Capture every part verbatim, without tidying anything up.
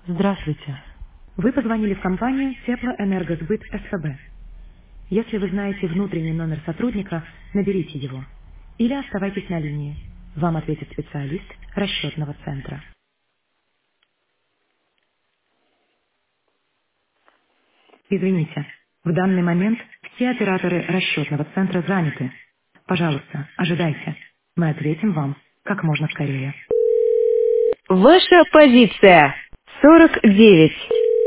Здравствуйте. Вы позвонили в компанию Теплоэнергосбыт СФБ. Если вы знаете внутренний номер сотрудника, наберите его. Или оставайтесь на линии. Вам ответит специалист расчетного центра. Извините, в данный момент все операторы расчетного центра заняты. Пожалуйста, ожидайте. Мы ответим вам как можно скорее. Ваша позиция сорок девять.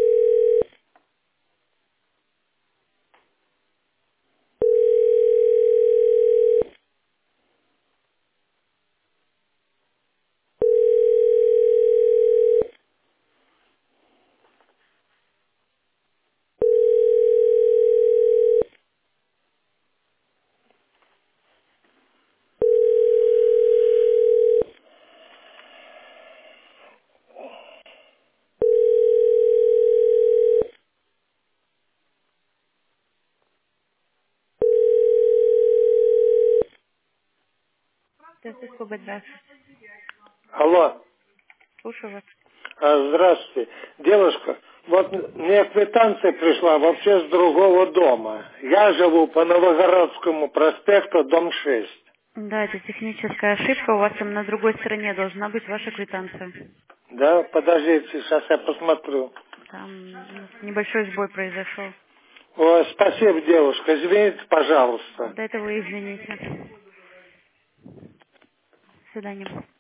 Здравствуйте, Скоба, здравствуйте. Алло, Слушаю вас. а, здравствуйте. Девушка, вот мне квитанция пришла вообще с другого дома. Я живу по Новогородскому проспекту, дом шесть. Да, это техническая ошибка. У вас там на другой стороне должна быть ваша квитанция. Да, подождите, сейчас я посмотрю. Там у нас небольшой сбой произошел. Ой, спасибо, девушка, извините, пожалуйста. До этого извините. До свидания.